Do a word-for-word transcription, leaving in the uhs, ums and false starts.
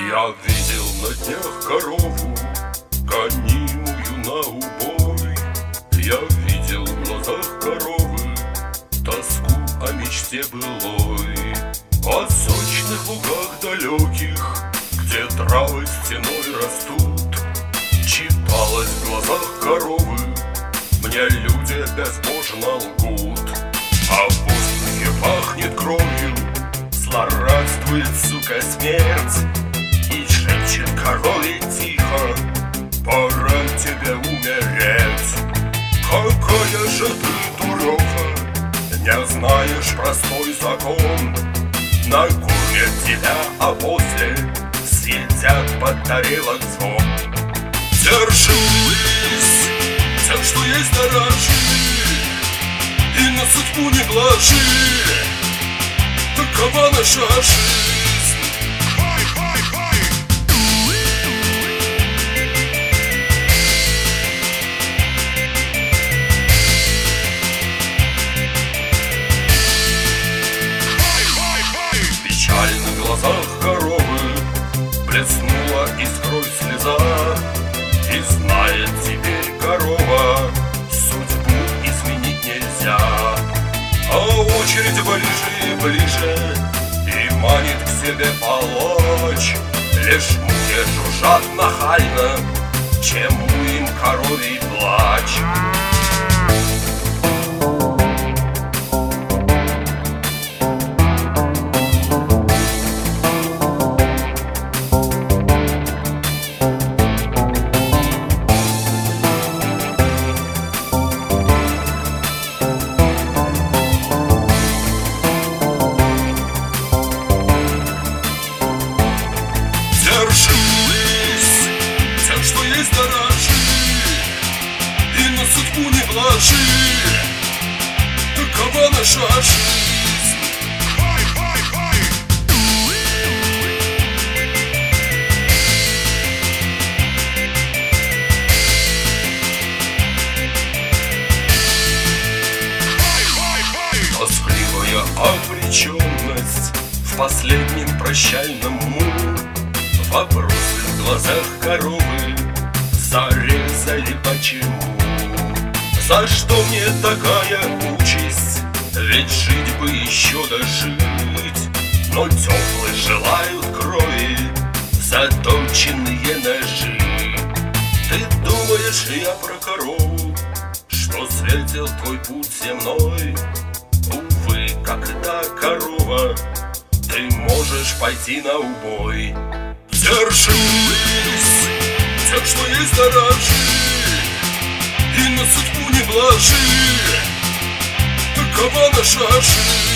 Я видел на днях корову, гонимую на убой. Я видел в глазах коровы тоску о мечте былой, о сочных лугах далеких, где травы стеной растут. Читалось в глазах коровы: мне люди безбожно лгут. А в воздухе пахнет кровью, злорадствует, сука, смерть, и шепчет корове тихо: пора тебе умереть. Какая же ты дуреха, не знаешь простой закон. Накормят тебя, а после съедят под тарелок звон. Держись, тем, что есть, дорожи, и на судьбу не блажи. Такова наша жизнь. Хай, хай, хай. Хай, хай, хай. В печальных глазах коровы блеснула искрой слеза. И знает теперь корова, судьбу изменить нельзя. А очередь ближе и ближе, и манит к себе палач. Лишь мухи жужжат нахально, чему им коровий плач. Держись, тем, что есть, дорожи, и на судьбу не блажи. Такова наша жизнь. Хай, хай, хай. Хай, хай, хай. Тоскливая обреченность в последнем прощальном му. Вопросы в глазах коровы зарезали почему? За что мне такая участь? Ведь жить бы еще дожить. Но теплые желают крови заточенные ножи. Ты думаешь, я про корову, что светил твой путь земной? Увы, когда корова, ты можешь пойти на убой. Держись, тем, что есть, дорожи, и на судьбу не блажи. Такова наша жизнь.